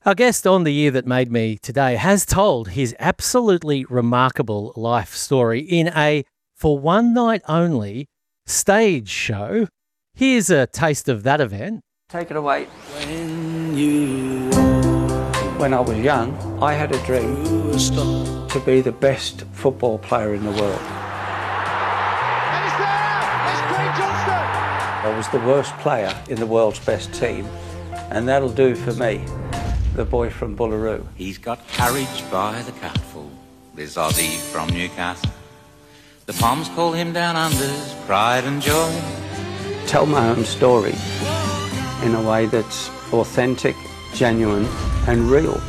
Our guest on The Year That Made Me today has told his absolutely remarkable life story in a for one night only stage show. Here's a taste of that event. Take it away. When I was young, I had a dream to be the best football player in the world. And it's there! It's Craig Johnston! I was the worst player in the world's best team, and that'll do for me, the boy from Bullaroo. He's got courage by the cupful, this Aussie from Newcastle. The Poms call him down under's pride and joy. Tell my own story in a way that's authentic, genuine, and real.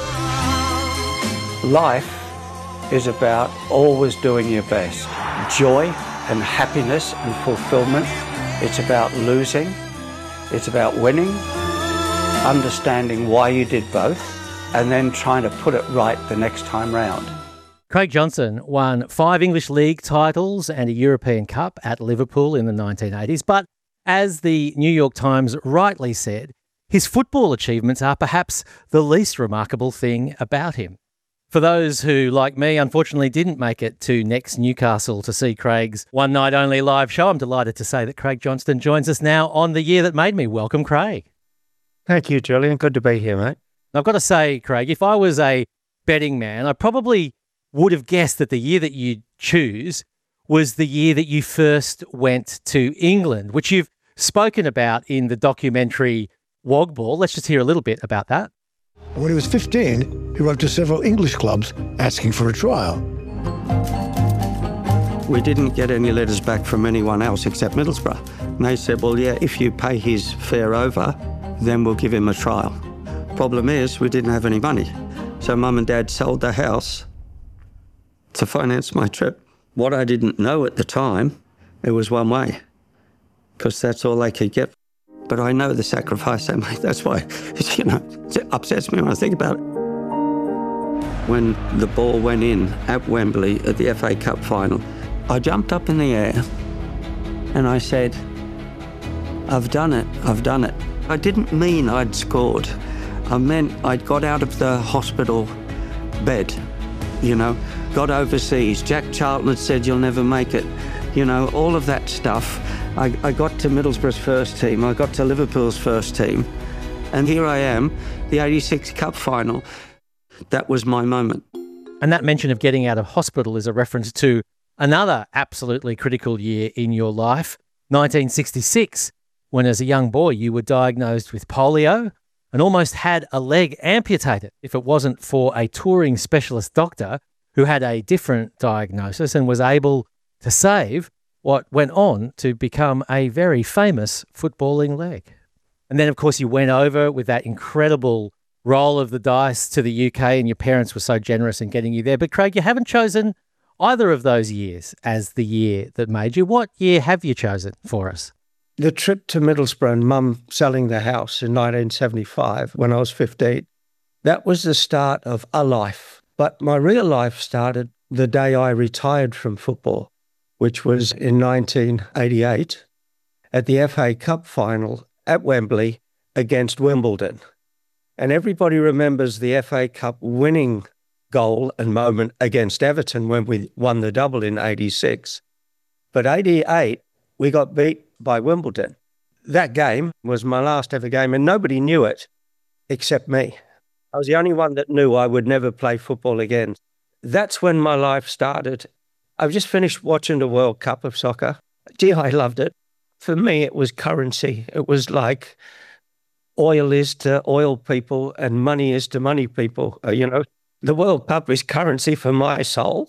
Life is about always doing your best. Joy and happiness and fulfillment. It's about losing. It's about winning. Understanding why you did both, and then trying to put it right the next time round. Craig Johnston won 5 English League titles and a European Cup at Liverpool in the 1980s. But as the New York Times rightly said, his football achievements are perhaps the least remarkable thing about him. For those who, like me, unfortunately didn't make it to next Newcastle to see Craig's one night only live show, I'm delighted to say that Craig Johnston joins us now on The Year That Made Me. Welcome, Craig. Thank you, Julian. Good to be here, mate. I've got to say, Craig, if I was a betting man, I probably would have guessed that the year that you choose was the year that you first went to England, which you've spoken about in the documentary Wogball. Let's just hear a little bit about that. When he was 15, he wrote to several English clubs asking for a trial. We didn't get any letters back from anyone else except Middlesbrough. And they said, well, yeah, if you pay his fare over, then we'll give him a trial. Problem is, we didn't have any money. So Mum and Dad sold the house to finance my trip. What I didn't know at the time, it was one way, because that's all they could get. But I know the sacrifice they made. That's why, it upsets me when I think about it. When the ball went in at Wembley at the FA Cup final, I jumped up in the air and I said, I've done it, I've done it. I didn't mean I'd scored. I meant I'd got out of the hospital bed, got overseas. Jack Charlton had said, you'll never make it. All of that stuff. I got to Middlesbrough's first team. I got to Liverpool's first team. And here I am, the 86 Cup final. That was my moment. And that mention of getting out of hospital is a reference to another absolutely critical year in your life, 1966, when as a young boy you were diagnosed with polio and almost had a leg amputated if it wasn't for a touring specialist doctor who had a different diagnosis and was able to save what went on to become a very famous footballing leg. And then, of course, you went over with that incredible roll of the dice to the UK, and your parents were so generous in getting you there. But Craig, you haven't chosen either of those years as the year that made you. What year have you chosen for us? The trip to Middlesbrough and Mum selling the house in 1975 when I was 15, that was the start of a life. But my real life started the day I retired from football, which was in 1988 at the FA Cup final at Wembley against Wimbledon. And everybody remembers the FA Cup winning goal and moment against Everton when we won the double in 86. But 88, we got beat by Wimbledon. That game was my last ever game, and nobody knew it except me. I was the only one that knew I would never play football again. That's when my life started. I've just finished watching the World Cup of soccer. Gee, I loved it. For me, it was currency. It was like oil is to oil people and money is to money people. The World Cup is currency for my soul,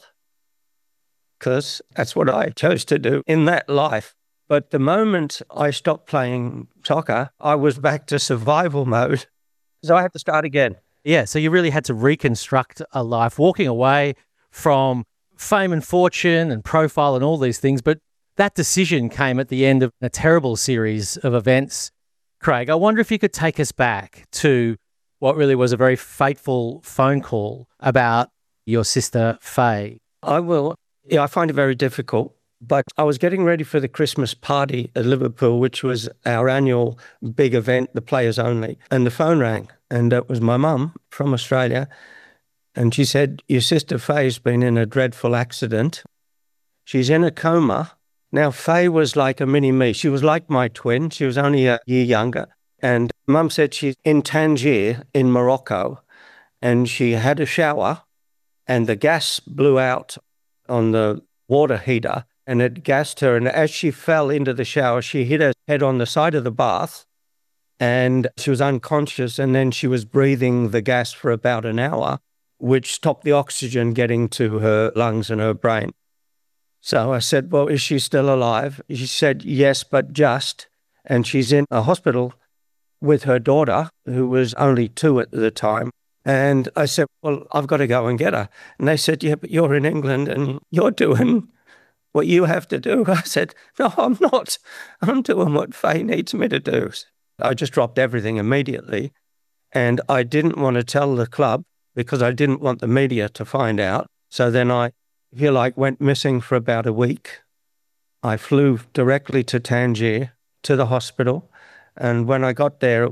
because that's what I chose to do in that life. But the moment I stopped playing soccer, I was back to survival mode. So I had to start again. Yeah, so you really had to reconstruct a life, walking away from fame and fortune and profile and all these things. But that decision came at the end of a terrible series of events. Craig, I wonder if you could take us back to what really was a very fateful phone call about your sister, Faye. I will. Yeah, I find it very difficult But I was getting ready for the Christmas party at Liverpool, which was our annual big event, the players only. And the phone rang, and it was my mum from Australia. And she said, your sister Faye's been in a dreadful accident. She's in a coma. Now, Faye was like a mini-me. She was like my twin. She was only a year younger. And Mum said she's in Tangier in Morocco, and she had a shower, and the gas blew out on the water heater, and it gassed her. And as she fell into the shower, she hit her head on the side of the bath, and she was unconscious, and then she was breathing the gas for about an hour, which stopped the oxygen getting to her lungs and her brain. So I said, well, is she still alive? She said, yes, but just. And she's in a hospital with her daughter, who was only 2 at the time. And I said, well, I've got to go and get her. And they said, yeah, but you're in England and you're doing what you have to do. I said, no, I'm not. I'm doing what Faye needs me to do. I just dropped everything immediately. And I didn't want to tell the club because I didn't want the media to find out. So then I, if you like, went missing for about a week. I flew directly to Tangier, to the hospital. And when I got there,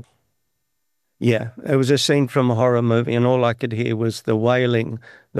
yeah, it was a scene from a horror movie, and all I could hear was the wailing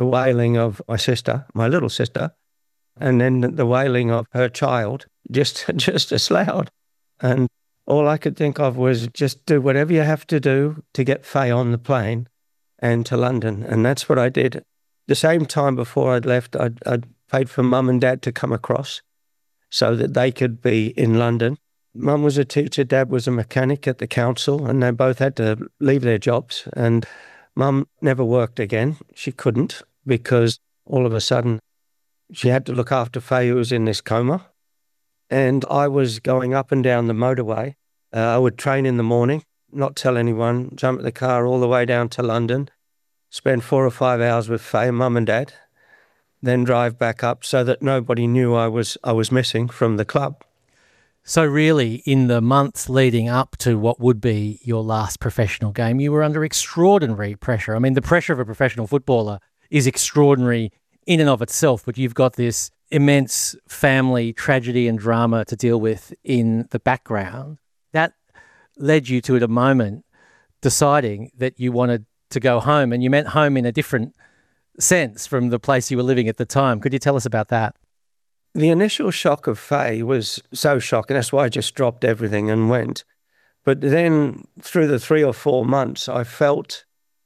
of my sister, my little sister, and then the wailing of her child, just as loud. And all I could think of was just do whatever you have to do to get Faye on the plane and to London. And that's what I did. The same time before I'd left, I'd paid for Mum and Dad to come across so that they could be in London. Mum was a teacher, Dad was a mechanic at the council, and they both had to leave their jobs. And Mum never worked again. She couldn't, because all of a sudden she had to look after Faye, who was in this coma. And I was going up and down the motorway. I would train in the morning, not tell anyone, jump in the car all the way down to London, spend 4 or 5 hours with Faye, Mum and Dad, then drive back up so that nobody knew I was missing from the club. So really, in the months leading up to what would be your last professional game, you were under extraordinary pressure. I mean, the pressure of a professional footballer is extraordinary in and of itself, but you've got this immense family tragedy and drama to deal with in the background. That led you to, at a moment, deciding that you wanted to go home, and you meant home in a different sense from the place you were living at the time. Could you tell us about that? The initial shock of Faye was so shocking. That's why I just dropped everything and went. But then through the 3 or 4 months, I felt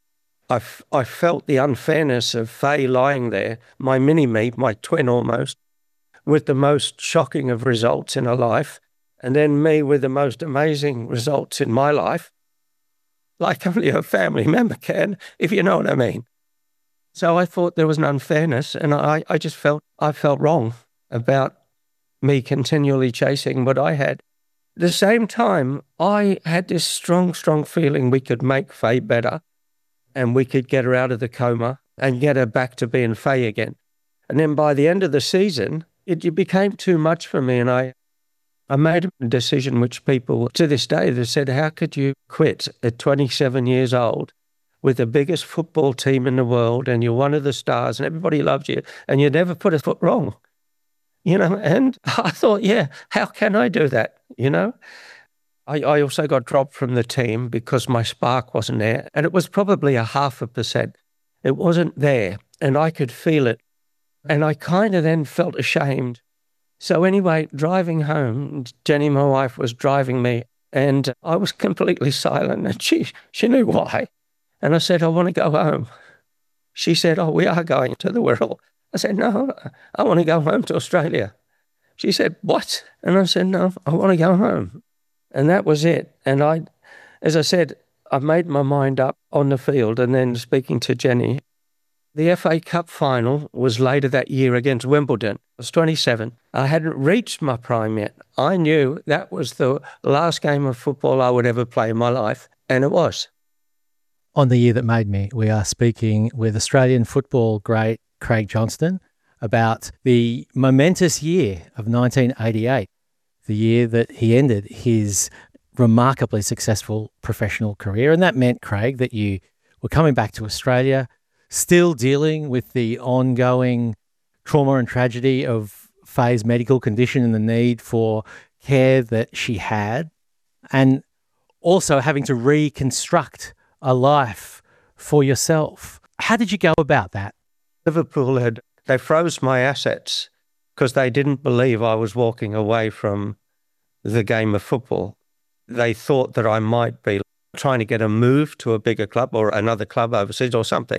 the unfairness of Faye lying there, my mini-me, my twin almost, with the most shocking of results in her life, and then me with the most amazing results in my life, like only a family member can, if you know what I mean. So I thought there was an unfairness, and I just felt wrong about me continually chasing what I had. At the same time, I had this strong feeling we could make Faye better, and we could get her out of the coma and get her back to being Faye again. And then by the end of the season, it became too much for me, and I made a decision which people to this day have said, how could you quit at 27 years old with the biggest football team in the world, and you're one of the stars and everybody loves you, and you never put a foot wrong? You know, and I thought, yeah, how can I do that? You know, I also got dropped from the team because my spark wasn't there, and it was probably 0.5%. It wasn't there, and I could feel it. And I kind of then felt ashamed. So anyway, driving home, Jenny, my wife, was driving me, and I was completely silent, and she knew why. And I said, I want to go home. She said, oh, we are going to the Wirral. I said, no, I want to go home to Australia. She said, what? And I said, no, I want to go home. And that was it. And as I said, I made my mind up on the field, and then speaking to Jenny, the FA Cup final was later that year against Wimbledon. I was 27. I hadn't reached my prime yet. I knew that was the last game of football I would ever play in my life, and it was. On The Year That Made Me, we are speaking with Australian football great Craig Johnston about the momentous year of 1988, the year that he ended his remarkably successful professional career. And that meant, Craig, that you were coming back to Australia, still dealing with the ongoing trauma and tragedy of Faye's medical condition and the need for care that she had, and also having to reconstruct a life for yourself. How did you go about that? Liverpool they froze my assets because they didn't believe I was walking away from the game of football. They thought that I might be trying to get a move to a bigger club or another club overseas or something.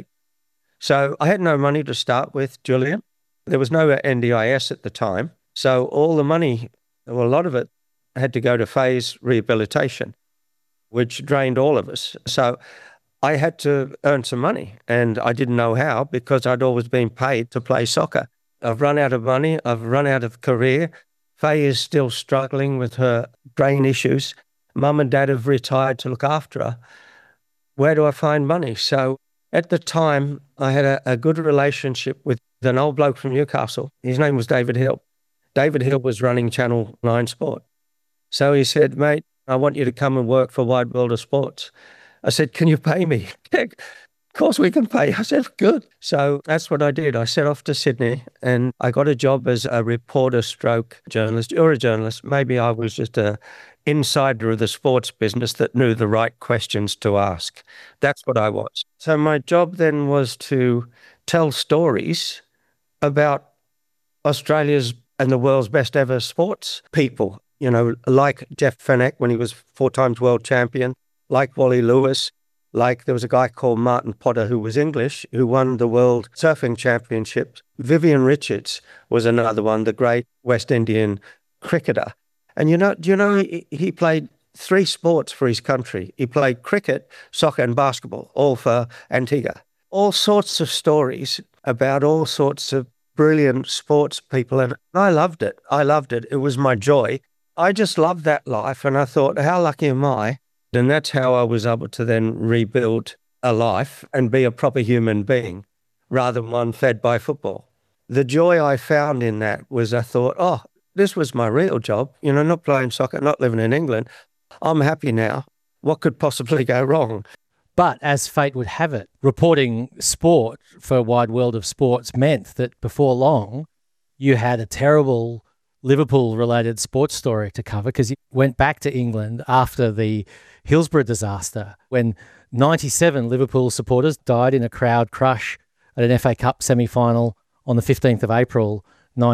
So I had no money to start with, Julian. There was no NDIS at the time. So all the money, well, a lot of it had to go to Faye's rehabilitation, which drained all of us. So I had to earn some money, and I didn't know how because I'd always been paid to play soccer. I've run out of money. I've run out of career. Faye is still struggling with her brain issues. Mum and Dad have retired to look after her. Where do I find money? So at the time, I had a good relationship with an old bloke from Newcastle. His name was David Hill. David Hill was running Channel 9 Sport. So he said, mate, I want you to come and work for Wide World of Sports. I said, can you pay me? Of course we can pay. I said, good. So that's what I did. I set off to Sydney and I got a job as a reporter stroke journalist. You're a journalist. Maybe I was just a insider of the sports business that knew the right questions to ask. That's what I was. So my job then was to tell stories about Australia's and the world's best ever sports people, you know, like Jeff Fenech when he was 4 times world champion, like Wally Lewis, like there was a guy called Martin Potter who was English, who won the World Surfing Championships. Vivian Richards was another one, the great West Indian cricketer. And he played 3 sports for his country. He played cricket, soccer and basketball, all for Antigua. All sorts of stories about all sorts of brilliant sports people. And I loved it. It was my joy. I just loved that life. And I thought, how lucky am I? And that's how I was able to then rebuild a life and be a proper human being rather than one fed by football. The joy I found in that was I thought, oh, this was my real job, not playing soccer, not living in England. I'm happy now. What could possibly go wrong? But as fate would have it, reporting sport for Wide World of Sports meant that before long, you had a terrible Liverpool-related sports story to cover because you went back to England after the Hillsborough disaster when 97 Liverpool supporters died in a crowd crush at an FA Cup semi-final on the 15th of April,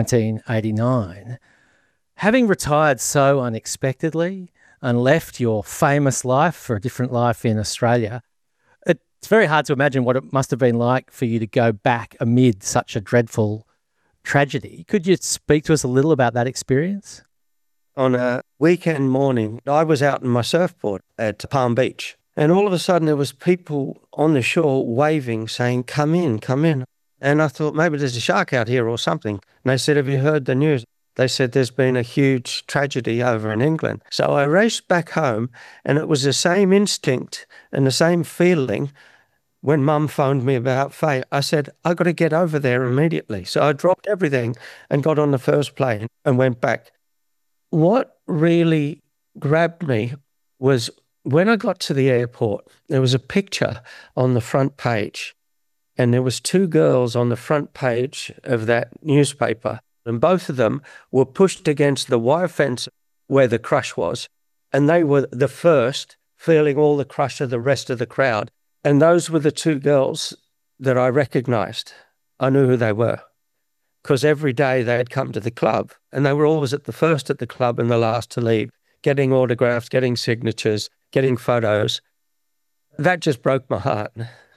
1989. Having retired so unexpectedly and left your famous life for a different life in Australia, it's very hard to imagine what it must have been like for you to go back amid such a dreadful tragedy. Could you speak to us a little about that experience? On a weekend morning, I was out in my surfboard at Palm Beach, and all of a sudden there was people on the shore waving, saying, come in, come in. And I thought, maybe there's a shark out here or something. And they said, have you heard the news? They said there's been a huge tragedy over in England. So I raced back home, and it was the same instinct and the same feeling when Mum phoned me about Faye. I said, I've got to get over there immediately. So I dropped everything and got on the first plane and went back. What really grabbed me was when I got to the airport, there was a picture on the front page, and there was 2 girls on the front page of that newspaper, and both of them were pushed against the wire fence where the crush was, and they were the first feeling all the crush of the rest of the crowd. And those were the 2 girls that I recognized. I knew who they were because every day they had come to the club, and they were always at the first at the club and the last to leave, getting autographs, getting signatures, getting photos. That just broke my heart.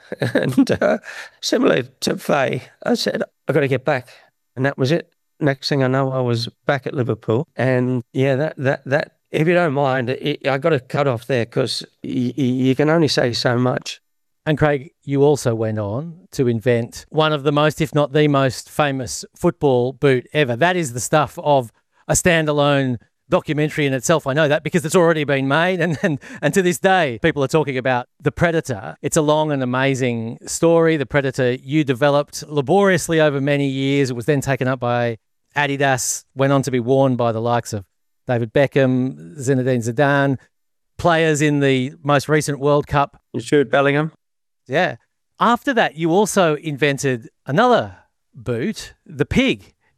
And similar to Faye, I said, I've got to get back. And that was it. Next thing I know, I was back at Liverpool. And yeah, that if you don't mind, I got to cut off there because you can only say so much. And Craig, you also went on to invent one of the most, if not the most famous football boot ever. That is the stuff of a standalone documentary in itself. I know that because it's already been made. And to this day, people are talking about The Predator. It's a long and amazing story. The Predator you developed laboriously over many years. It was then taken up by Adidas, went on to be worn by the likes of David Beckham, Zinedine Zidane, players in the most recent World Cup. Jude Bellingham. Yeah. After that, you also invented another boot, the Pig.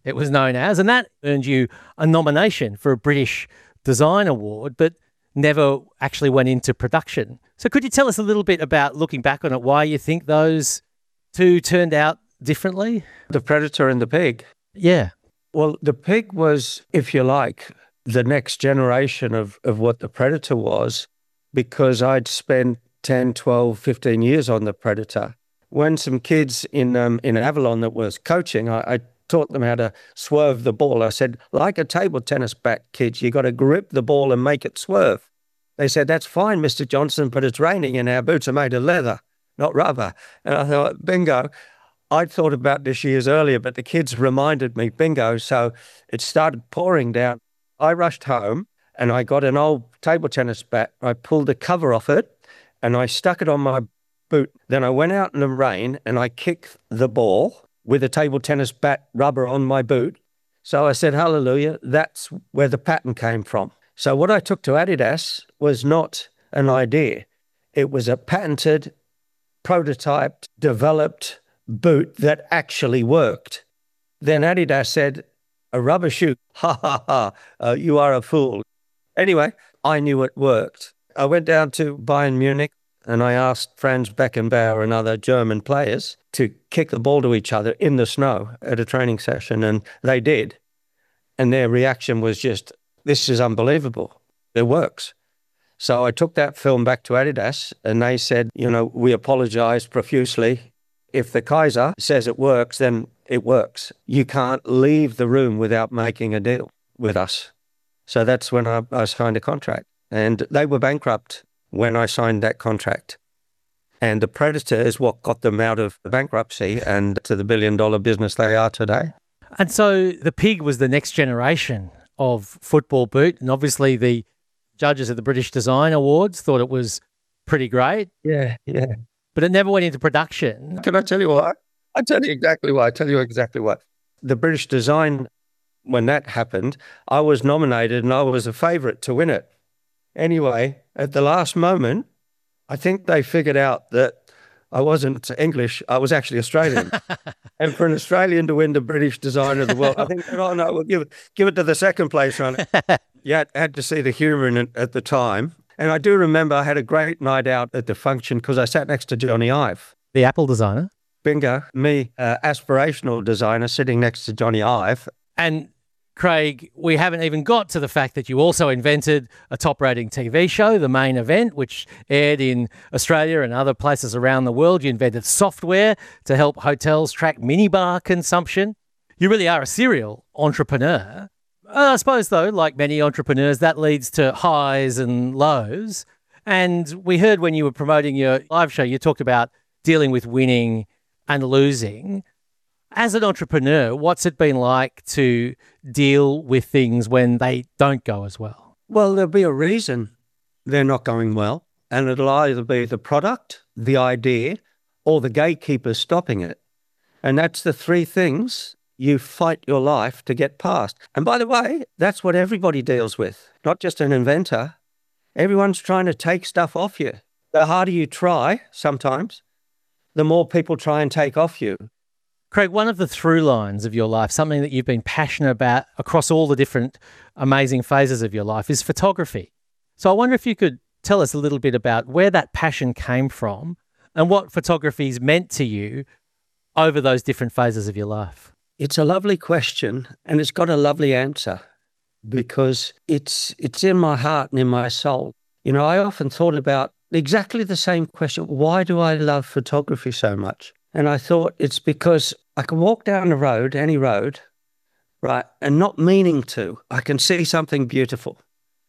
it was known as, and that earned you a nomination for a British Design Award, but never actually went into production. So could you tell us a little bit about, looking back on it, why you think those two turned out differently? The Predator and the Pig. Yeah. Well, the Pig was, if you like, the next generation of what the Predator was, because I'd spent 10, 12, 15 years on the Predator. When some kids in Avalon that was coaching, I taught them how to swerve the ball. I said, like a table tennis bat, kids, you got to grip the ball and make it swerve. They said, that's fine, Mr. Johnson, but it's raining and our boots are made of leather, not rubber. And I thought, bingo. I'd thought about this years earlier, but the kids reminded me, bingo. So it started pouring down. I rushed home and I got an old table tennis bat. I pulled the cover off it and I stuck it on my boot. Then I went out in the rain and I kicked the ball with a table tennis bat rubber on my boot. So I said, hallelujah, that's where the pattern came from. So what I took to Adidas was not an idea. It was a patented, prototyped, developed boot that actually worked. Then Adidas said, a rubber shoe, ha, ha, ha, you are a fool. Anyway, I knew it worked. I went down to Bayern Munich and I asked Franz Beckenbauer and other German players to kick the ball to each other in the snow at a training session, and they did. And their reaction was just, this is unbelievable. It works. So I took that film back to Adidas and they said, we apologize profusely. If the Kaiser says it works, then it works. You can't leave the room without making a deal with us. So that's when I signed a contract. And they were bankrupt when I signed that contract. And the Predator is what got them out of bankruptcy and to the billion-dollar business they are today. And so the Pig was the next generation of football boot. And obviously the judges at the British Design Awards thought it was pretty great. Yeah. But it never went into production. Can I tell you why? I'll tell you exactly why. The British Design, when that happened, I was nominated and I was a favourite to win it. Anyway, at the last moment, I think they figured out that I wasn't English, I was actually Australian. And for an Australian to win the British Designer of the World, I think, oh no, we'll give it to the second place runner. Yeah, I had to see the humour in it at the time. And I do remember I had a great night out at the function because I sat next to Johnny Ive. The Apple designer. Bingo. Me, aspirational designer, sitting next to Johnny Ive. And Craig, we haven't even got to the fact that you also invented a top-rating TV show, The Main Event, which aired in Australia and other places around the world. You invented software to help hotels track minibar consumption. You really are a serial entrepreneur. I suppose, though, like many entrepreneurs, that leads to highs and lows. And we heard when you were promoting your live show, you talked about dealing with winning and losing. As an entrepreneur, what's it been like to deal with things when they don't go as well? Well, there'll be a reason they're not going well, and it'll either be the product, the idea, or the gatekeeper stopping it. And that's the three things you fight your life to get past. And by the way, that's what everybody deals with, not just an inventor. Everyone's trying to take stuff off you. The harder you try, sometimes, the more people try and take off you. Craig, one of the through lines of your life, something that you've been passionate about across all the different amazing phases of your life, is photography. So I wonder if you could tell us a little bit about where that passion came from and what photography's meant to you over those different phases of your life. It's a lovely question, and it's got a lovely answer because it's in my heart and in my soul. I often thought about exactly the same question. Why do I love photography so much? And I thought it's because I can walk down the road, any road, right, and not meaning to. I can see something beautiful.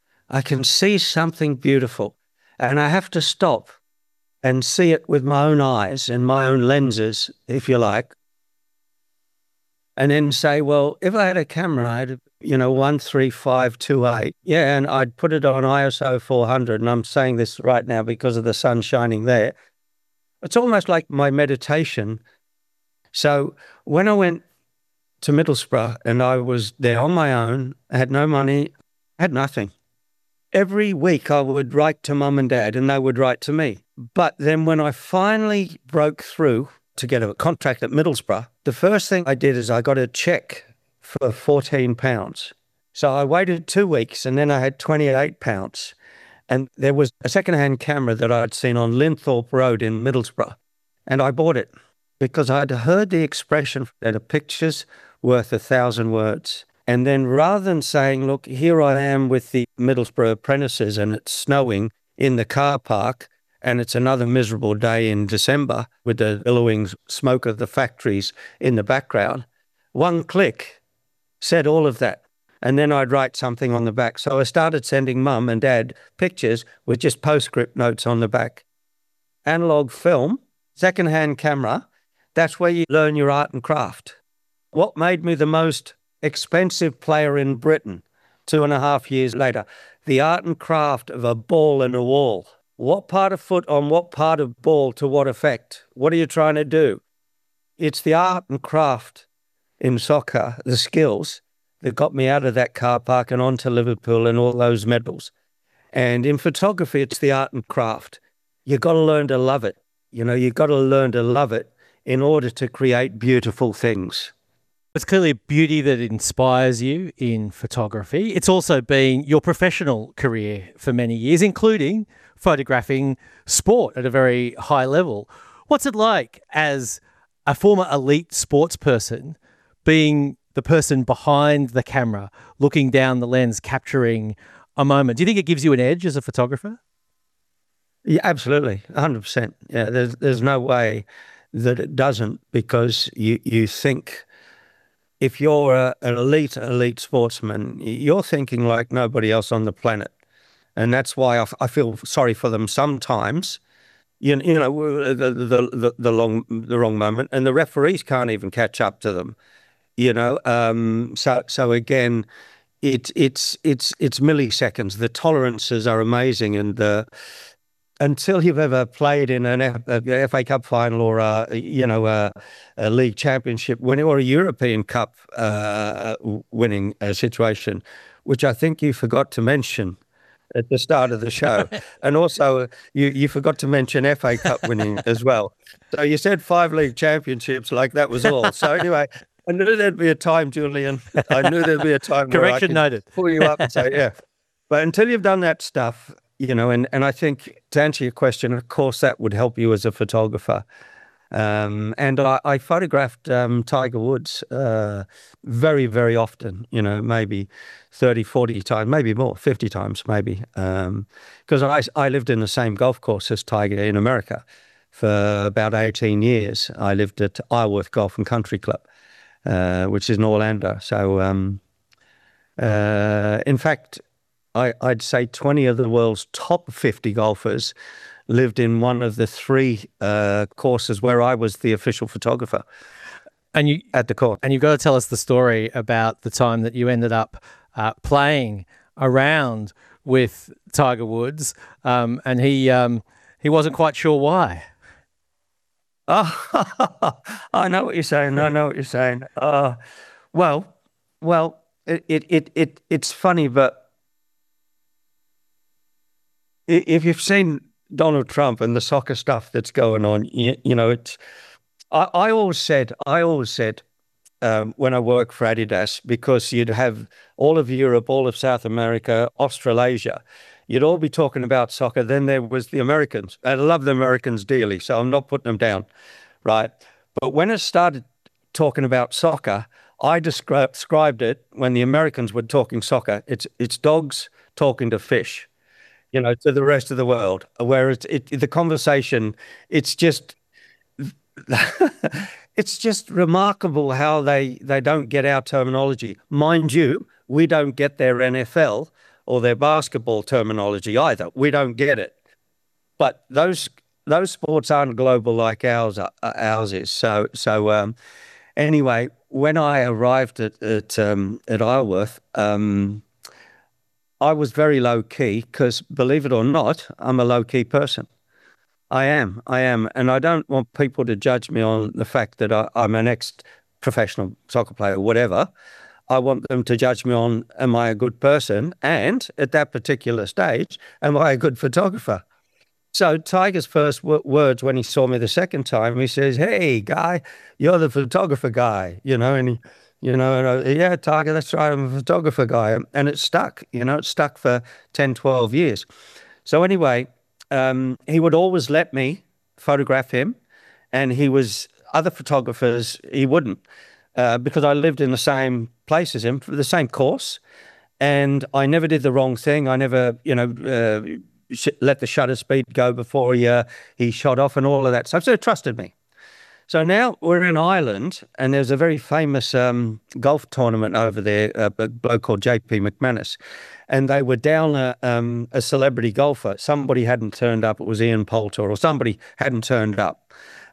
I can see something beautiful, and I have to stop and see it with my own eyes and my own lenses, if you like, and then say, well, if I had a camera, I'd, 13528, yeah, and I'd put it on ISO 400, and I'm saying this right now because of the sun shining there. It's almost like my meditation. So when I went to Middlesbrough and I was there on my own, I had no money, I had nothing. Every week I would write to mum and dad and they would write to me. But then when I finally broke through to get a contract at Middlesbrough, the first thing I did is I got a check for 14 pounds. So I waited 2 weeks and then I had 28 pounds. And there was a second-hand camera that I'd seen on Linthorpe Road in Middlesbrough. And I bought it because I'd heard the expression that a picture's worth 1,000 words. And then rather than saying, look, here I am with the Middlesbrough apprentices and it's snowing in the car park and it's another miserable day in December with the billowing smoke of the factories in the background, one click said all of that. And then I'd write something on the back. So I started sending Mum and Dad pictures with just postscript notes on the back. Analog film, second-hand camera, that's where you learn your art and craft. What made me the most expensive player in Britain 2.5 years later? The art and craft of a ball and a wall. What part of foot on what part of ball to what effect? What are you trying to do? It's the art and craft in soccer, the skills, that got me out of that car park and onto Liverpool and all those medals. And in photography, it's the art and craft. You've got to learn to love it. You've got to learn to love it in order to create beautiful things. It's clearly beauty that inspires you in photography. It's also been your professional career for many years, including photographing sport at a very high level. What's it like as a former elite sports person being the person behind the camera, looking down the lens, capturing a moment? Do you think it gives you an edge as a photographer? Yeah, absolutely, 100%. Yeah, there's no way that it doesn't, because you think if you're an elite sportsman, you're thinking like nobody else on the planet. And that's why I feel sorry for them sometimes. The wrong moment, and the referees can't even catch up to them. So again, it's milliseconds. The tolerances are amazing, and until you've ever played in a FA Cup final or a league championship winning or a European Cup winning situation, which I think you forgot to mention at the start of the show, and also you forgot to mention FA Cup winning as well. So you said 5 league championships like that was all. So anyway, I knew there'd be a time, Julian. I knew there'd be a time where I could noted. Pull you up and say, yeah. But until you've done that stuff, and I think to answer your question, of course, that would help you as a photographer. And I photographed Tiger Woods very, very often, maybe 30, 40 times, maybe more, 50 times maybe. Because I lived in the same golf course as Tiger in America for about 18 years. I lived at Isleworth Golf and Country Club, which is in Orlando. So, in fact, I'd say 20 of the world's top 50 golfers lived in one of the 3 courses where I was the official photographer. And you at the course. And you've got to tell us the story about the time that you ended up playing around with Tiger Woods, and he wasn't quite sure why. Oh, I know what you're saying. Well, it's funny, but if you've seen Donald Trump and the soccer stuff that's going on, it's. I always said when I worked for Adidas, because you'd have all of Europe, all of South America, Australasia, you'd all be talking about soccer. Then there was the Americans. I love the Americans dearly, so I'm not putting them down, right? But when it started talking about soccer, I described it when the Americans were talking soccer. It's dogs talking to fish, to the rest of the world, where the conversation, it's just remarkable how they don't get our terminology. Mind you, we don't get their NFL or their basketball terminology either. We don't get it. But those sports aren't global like ours is. So anyway, when I arrived at Isleworth, I was very low key because, believe it or not, I'm a low key person. I am, and I don't want people to judge me on the fact that I'm an ex-professional soccer player or whatever. I want them to judge me on, am I a good person? And at that particular stage, am I a good photographer? So Tiger's first words when he saw me the second time, he says, "Hey, guy, you're the photographer guy," and And yeah, Tiger, that's right, I'm a photographer guy. And it stuck, it stuck for 10, 12 years. So anyway, he would always let me photograph him, and other photographers, he wouldn't, because I lived in the same place as him, the same course, and I never did the wrong thing. I never, let the shutter speed go before he shot off and all of that stuff. So he trusted me. So now we're in Ireland, and there's a very famous golf tournament over there, a bloke called JP McManus, and they were down a celebrity golfer. Somebody hadn't turned up. It was Ian Poulter, or somebody hadn't turned up.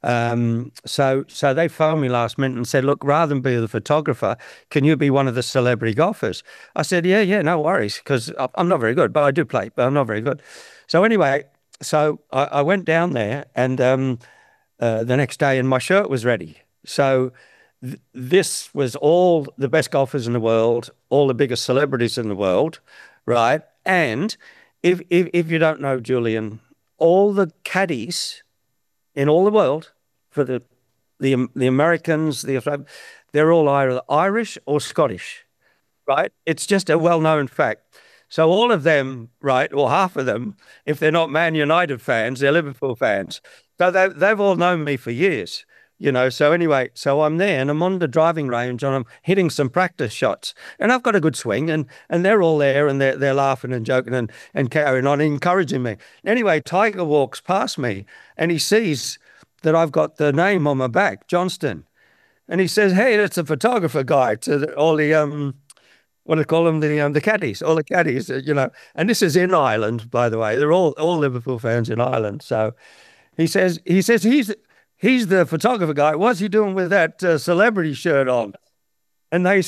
So they phoned me last minute and said, look, rather than be the photographer, can you be one of the celebrity golfers? I said, yeah, no worries, because I'm not very good, but I do play, but I'm not very good. So anyway, I went down there, and the next day, and my shirt was ready. So this was all the best golfers in the world, all the biggest celebrities in the world, right? And if you don't know, Julian, all the caddies in all the world for the Americans, they're all either Irish or Scottish, right? It's just a well-known fact. So all of them, right, or half of them, if they're not Man United fans, they're Liverpool fans. So they've all known me for years, So anyway, so I'm there, and I'm on the driving range, and I'm hitting some practice shots, and I've got a good swing, and they're all there, and they're laughing and joking and carrying on, encouraging me. Anyway, Tiger walks past me, and he sees that I've got the name on my back, Johnston, and he says, "Hey, that's a photographer guy," to all the what do they call them? The caddies, all the caddies, And this is in Ireland, by the way. They're all Liverpool fans in Ireland. So he says he's the photographer guy. What's he doing with that celebrity shirt on? And they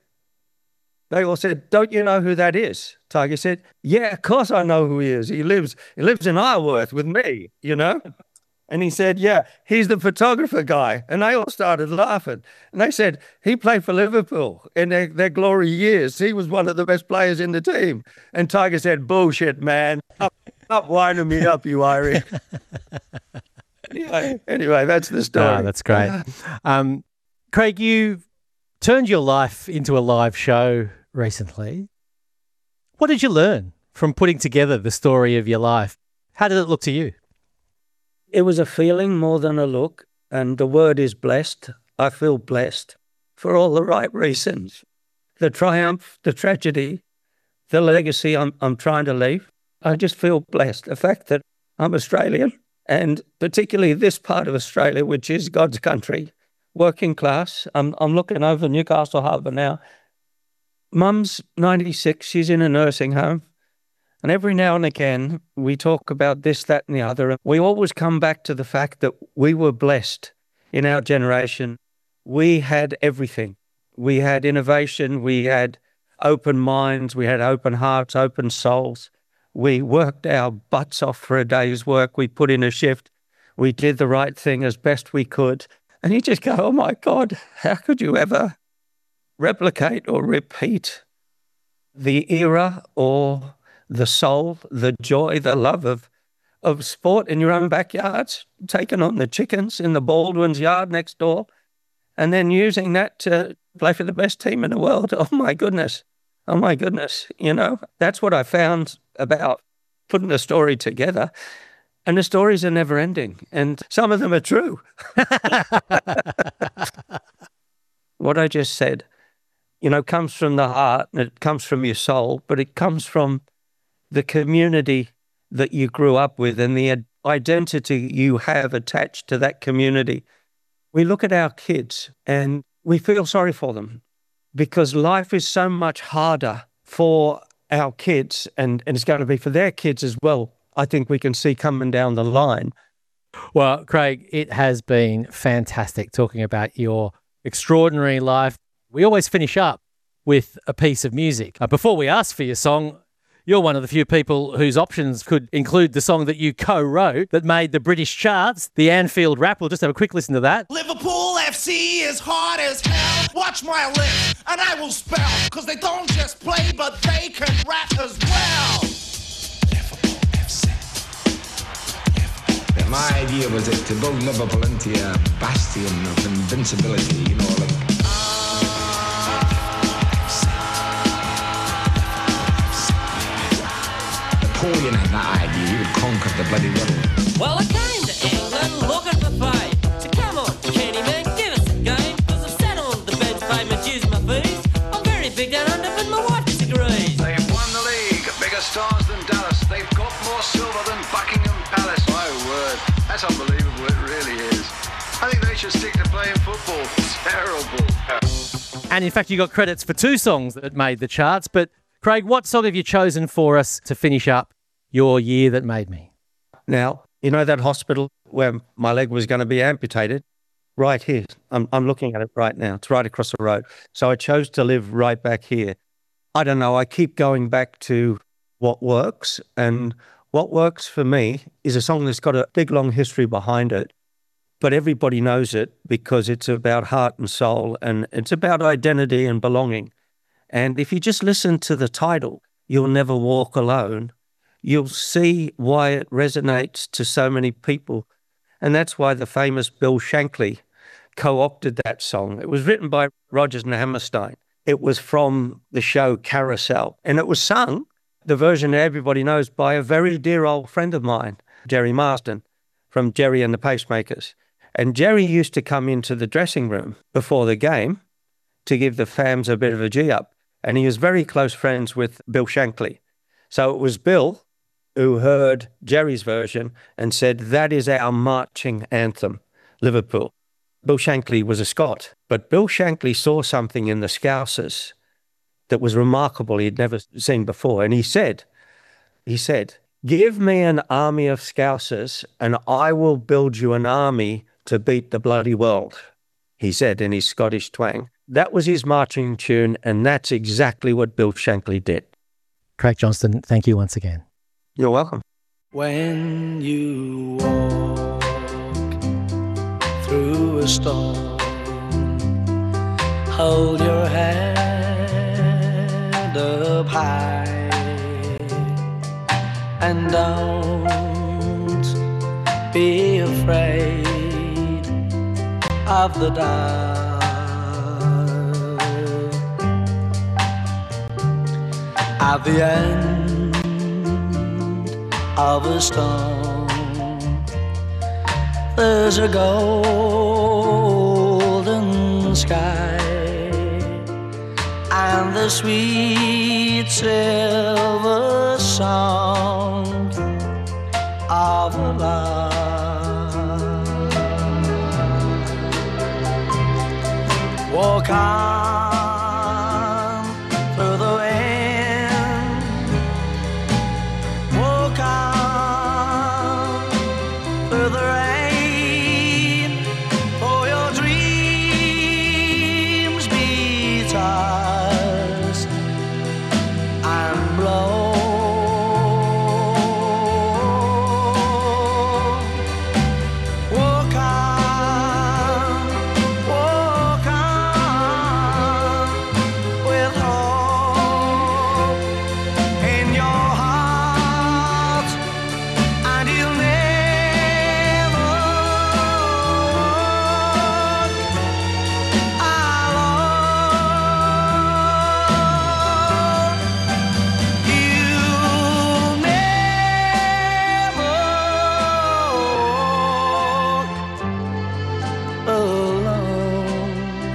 all said, don't you know who that is? Tiger said, yeah, of course I know who he is. He lives in Isleworth with me, And he said, yeah, he's the photographer guy. And they all started laughing. And they said, he played for Liverpool in their glory years. He was one of the best players in the team. And Tiger said, bullshit, man. Stop winding me up, you Irish. Anyway, that's the story. Oh, that's great. Craig, you turned your life into a live show recently. What did you learn from putting together the story of your life? How did it look to you? It was a feeling more than a look, and the word is blessed. I feel blessed for all the right reasons. The triumph, the tragedy, the legacy I'm trying to leave. I just feel blessed. The fact that I'm Australian, and particularly this part of Australia, which is God's country, working class. I'm looking over Newcastle Harbour now. Mum's 96, she's in a nursing home. And every now and again, we talk about this, that, and the other. And we always come back to the fact that we were blessed in our generation. We had everything. We had innovation. We had open minds. We had open hearts, open souls. We worked our butts off for a day's work. We put in a shift. We did the right thing as best we could. And you just go, oh my God, how could you ever replicate or repeat the era or the soul, the joy, the love of sport in your own backyards, taking on the chickens in the Baldwin's yard next door, and then using that to play for the best team in the world? Oh my goodness. That's what I found about putting a story together. And the stories are never ending. And some of them are true. What I just said, comes from the heart, and it comes from your soul, but it comes from the community that you grew up with and the identity you have attached to that community. We look at our kids and we feel sorry for them because life is so much harder for our kids, and it's going to be for their kids as well. I think we can see coming down the line. Well, Craig, it has been fantastic talking about your extraordinary life. We always finish up with a piece of music. Before we ask for your song, you're one of the few people whose options could include the song that you co-wrote that made the British charts, the Anfield Rap. We'll just have a quick listen to that. Liverpool FC is hard as hell. Watch my lips and I will spell, because they don't just play, but they can rap as well. Liverpool FC. My idea was to build Liverpool into a bastion of invincibility, like before you had that idea, you had conquered the bloody world. Well, I came to England looking for fame. So come on, Kenny man, give us a game. Cause I've sat on the bench payment, used my fees. I'm very big down under, but my wife disagrees. They've won the league, bigger stars than Dallas. They've got more silver than Buckingham Palace. My word, that's unbelievable, it really is. I think they should stick to playing football. Terrible. And in fact, you got credits for 2 songs that made the charts. But Craig, what song have you chosen for us to finish up your year that made me? Now, you know that hospital where my leg was going to be amputated? Right here. I'm looking at it right now. It's right across the road. So I chose to live right back here. I don't know. I keep going back to what works. And what works for me is a song that's got a big, long history behind it. But everybody knows it because it's about heart and soul, and it's about identity and belonging. And if you just listen to the title, You'll Never Walk Alone, you'll see why it resonates to so many people. And that's why the famous Bill Shankly co-opted that song. It was written by Rodgers and Hammerstein. It was from the show Carousel. And it was sung, the version that everybody knows, by a very dear old friend of mine, Jerry Marsden, from Jerry and the Pacemakers. And Jerry used to come into the dressing room before the game to give the fans a bit of a G-up. And he was very close friends with Bill Shankly. So it was Bill who heard Jerry's version and said, that is our marching anthem, Liverpool. Bill Shankly was a Scot, but Bill Shankly saw something in the Scousers that was remarkable he'd never seen before. And he said, give me an army of Scousers and I will build you an army to beat the bloody world, he said in his Scottish twang. That was his marching tune, and that's exactly what Bill Shankly did. Craig Johnston, thank you once again. You're welcome. When you walk through a storm, hold your head up high and don't be afraid of the dark. At the end of a storm, there's a golden sky and the sweet silver song of love. Walk on through the wind, walk on through the rain, for your dreams be tossed and blown. Walk on, walk on with hope in your heart, and you'll never walk alone. You'll never walk alone.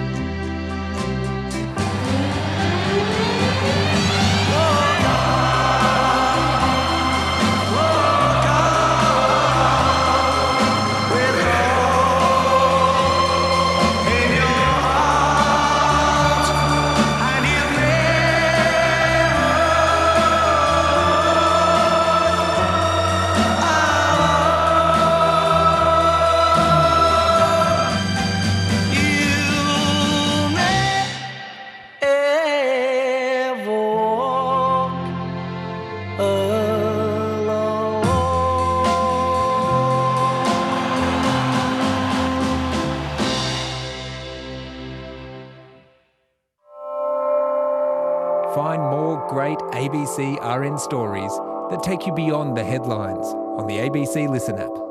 Find more great ABC RN stories that take you beyond the headlines on the ABC Listen app.